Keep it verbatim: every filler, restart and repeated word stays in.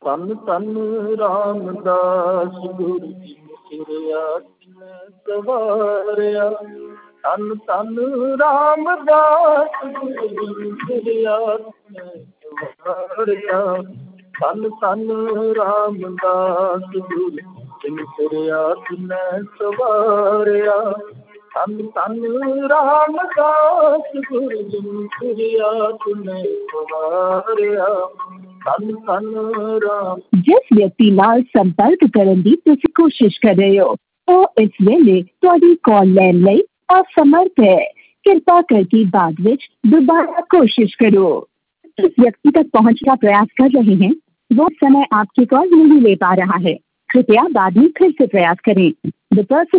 ਧੰਨ ਧੰਨ ਰਾਮਦਾਸ ਗੁਰੂ ਜੀ ਸਿਰਿਆ ਸਵਾਰਿਆ। ਧੰਨ ਧੰਨ ਰਾਮਦਾਸ ਗੁਰੂ ਜੀ ਸਿਰਿਆ ਸਵਾਰਿਆ। ਧੰਨ ਧੰਨ ਰਾਮਦਾਸ ਗੁਰੂ ਜੀ ਸਿਰਿਆ ਸਵਾਰਿਆ। ਧੰਨ ਧੰਨ ਰਾਮਦਾਸ ਗੁਰੂ ਜੀ ਸਿਰਿਆ ਸਵਾਰਿਆ। ਧੰਨ ਧੰਨ ਰਾਮ। ਜਿਸ ਵਿਅਕਤੀ ਨਾਲ ਸੰਪਰਕ ਕਰਨ ਦੀ ਤੁਸੀਂ ਕੋਸ਼ਿਸ਼ ਕਰ ਰਹੇ ਹੋ ਉਹ ਇਸ ਵੇਲੇ ਤੁਹਾਡੀ ਕਾਲ ਲੈਣ ਲਈ असमर्थ है। कृपा करके बाद में दोबारा कोशिश करो। जिस व्यक्ति तक पहुंचने का प्रयास कर रहे हैं वो समय आपकी कॉल नहीं ले पा रहा है। कृपया बाद में फिर से प्रयास करें। The person